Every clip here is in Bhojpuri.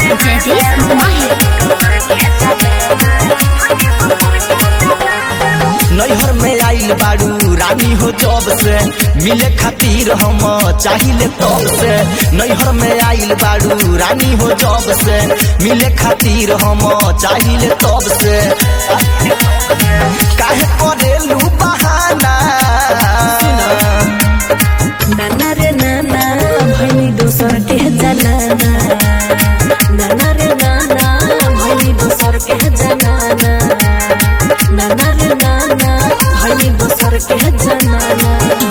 नैहर में आइल बारू रानी हो जब से मिले खातिर हम चाहिए तब से। नैहर में आइल बारू रानी हो जब से मिले खातिर हम चाहिए तब से। काहे करेलू बहाना नाना रे नाना भैनी दोसर के जनाना। नाना रे नाना भैनी दोसर के जनाना। नाना रे नाना भैनी दोसर के जनाना।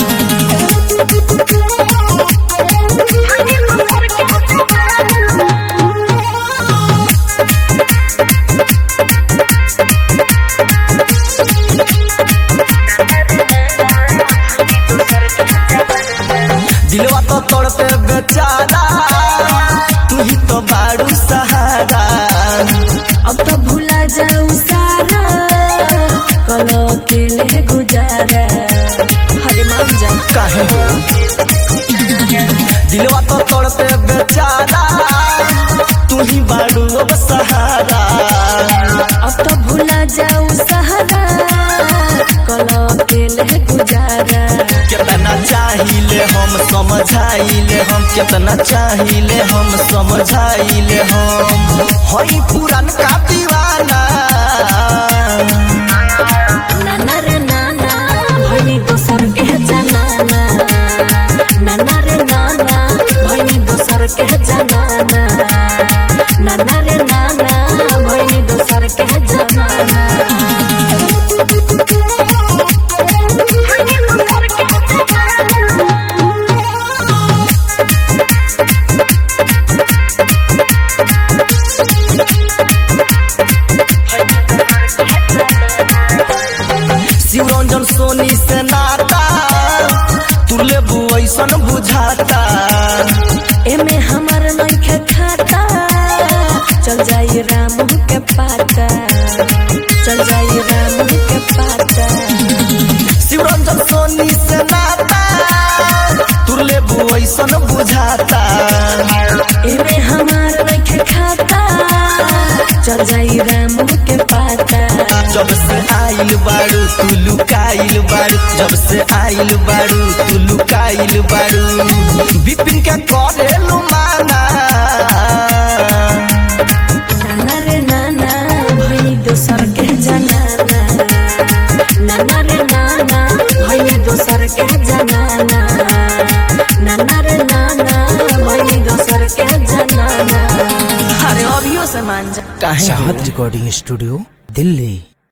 दिलवा तो तड़पे बेचारा तू ही तो बारू सहारा। अब तो भूला जाऊं सारा कल अकेले गुजारा। हरे मान जा काहे दिलवा तो तड़पे बेचारा तू ही बारू अब सहारा। अब तो भूला जाऊं सहारा कल अकेले गुजारा। कितना चाहिए हम समझाइले हम कितना चाहिए हम समझाइले हम हई पुरान का दीवाना। नाना रे नाना भैनी दोसर के जनाना। नाना रे नाना भैनी दोसर के जनाना। नाना रे नाना भैनी दोसर के जनाना। शिवरंजन सोनी से नाता तू लेबू ऐसन बुझाता। एमे हमार नइखे खाता चल जाई राम के पाता। चल जाई राम के पाता। शिवरंजन सोनी से नाता तू लेबू ऐसन बुझाता। एमे हमार नइखे खाता चल जाई राम के पाता। जब से आइल बारू तू लुकाइल बारू। जब से आइल बारू तू लुकाइल बारू बिपिन के करेलू माना। नाना रे नाना भैनी दोसर के जनाना। नाना रे नाना भैनी दोसर के जनाना। नाना रे नाना भैनी दोसर के जनाना। अरे अभियो से मान जा। चाहत रिकॉर्डिंग स्टूडियो दिल्ली।